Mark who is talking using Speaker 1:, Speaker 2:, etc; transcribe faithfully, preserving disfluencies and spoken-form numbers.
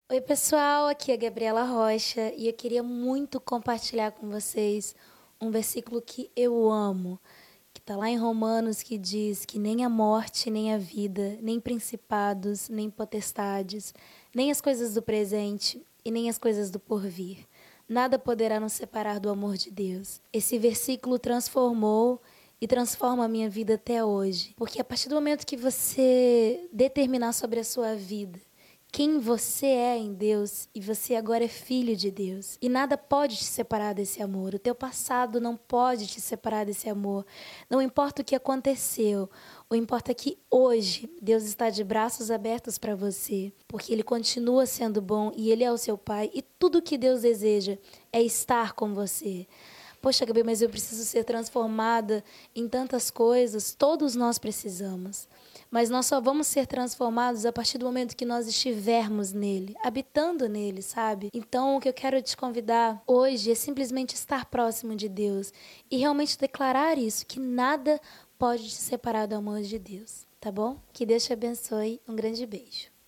Speaker 1: Oi, pessoal, aqui é a Gabriela Rocha e eu queria muito compartilhar com vocês um versículo que eu amo, que está lá em Romanos, que diz que nem a morte, nem a vida, nem principados, nem potestades, nem as coisas do presente e nem as coisas do porvir, nada poderá nos separar do amor de Deus. Esse versículo transformou e transforma a minha vida até hoje, porque a partir do momento que você determinar sobre a sua vida quem você é em Deus e você agora é filho de Deus. E nada pode te separar desse amor. O teu passado não pode te separar desse amor. Não importa o que aconteceu. O importa é que hoje Deus está de braços abertos para você. Porque Ele continua sendo bom e Ele é o seu Pai. E tudo que Deus deseja é estar com você. Poxa, Gabi, mas eu preciso ser transformada em tantas coisas. Todos nós precisamos. Mas nós só vamos ser transformados a partir do momento que nós estivermos nele, habitando nele, sabe? Então, o que eu quero te convidar hoje é simplesmente estar próximo de Deus e realmente declarar isso, que nada pode te separar do amor de Deus, tá bom? Que Deus te abençoe. Um grande beijo.